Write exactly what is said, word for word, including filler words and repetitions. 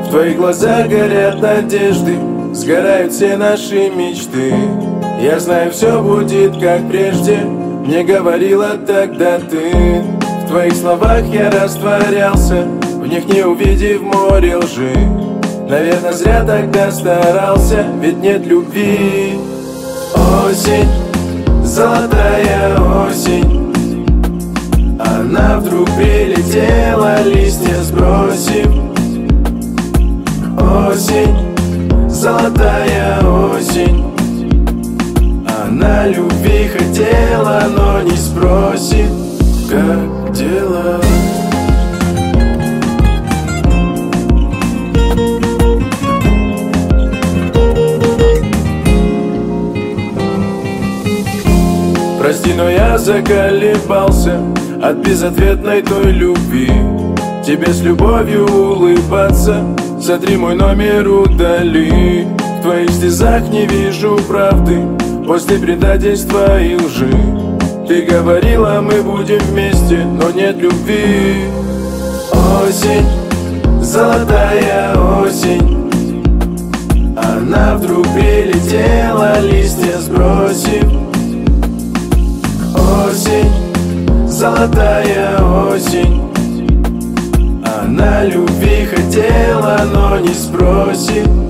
твои глаза горят надежды, сгорают все наши мечты. Я знаю, все будет как прежде, мне говорила тогда ты. В твоих словах я растворялся, в них не увидев море лжи. Наверное, зря тогда старался, ведь нет любви. Осень, золотая осень, она вдруг прилетела, листья сбросив. Осень, золотая осень, она любви хотела, но не спросит, как дела. Прости, но я заколебался от безответной той любви. Тебе с любовью улыбаться, сотри мой номер, удали. В твоих стезах не вижу правды после предательства и лжи. Ты говорила, мы будем вместе, но нет любви. Осень, золотая осень, она вдруг прилетела, листья сбросив. Осень, золотая осень, она любви хотела, но не спросит,